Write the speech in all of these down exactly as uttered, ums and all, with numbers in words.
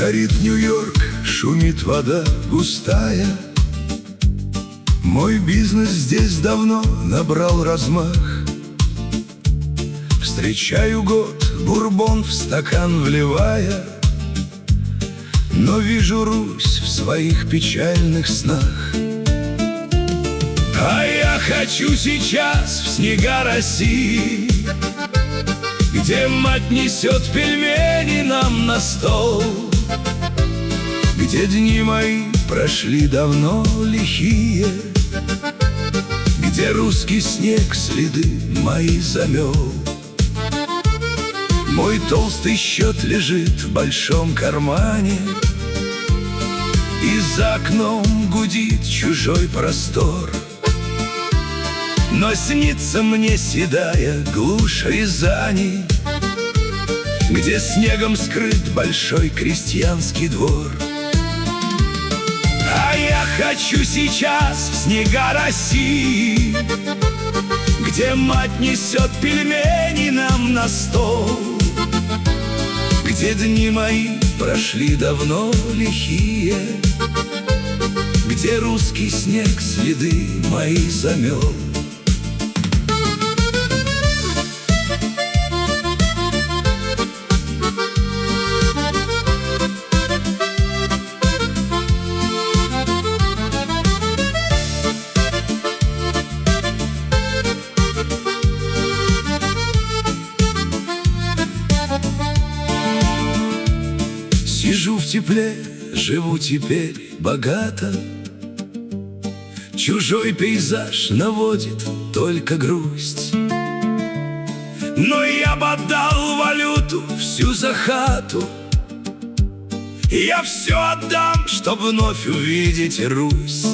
Горит Нью-Йорк, шумит вода густая. Мой бизнес здесь давно набрал размах. Встречаю год, бурбон в стакан вливая, но вижу Русь в своих печальных снах. А я хочу сейчас в снега России, где мать несет пельмени нам на стол, где дни мои прошли давно лихие, где русский снег следы мои замел. Мой толстый счет лежит в большом кармане, и за окном гудит чужой простор. Но снится мне седая глушь Рязани, где снегом скрыт большой крестьянский двор. А я хочу сейчас в снега России, где мать несет пельмени нам на стол, где дни мои прошли давно лихие, где русский снег следы мои замел. Сижу в тепле, живу теперь богато. Чужой пейзаж наводит только грусть, но я бы отдал валюту всю за хату. Я все отдам, чтоб вновь увидеть Русь.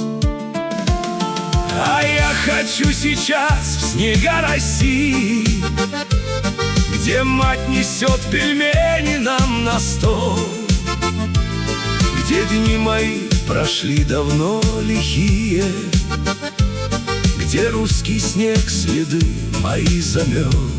А я хочу сейчас в снега России, где мать несет пельмени нам на стол, где дни мои прошли давно лихие, где русский снег следы мои замел.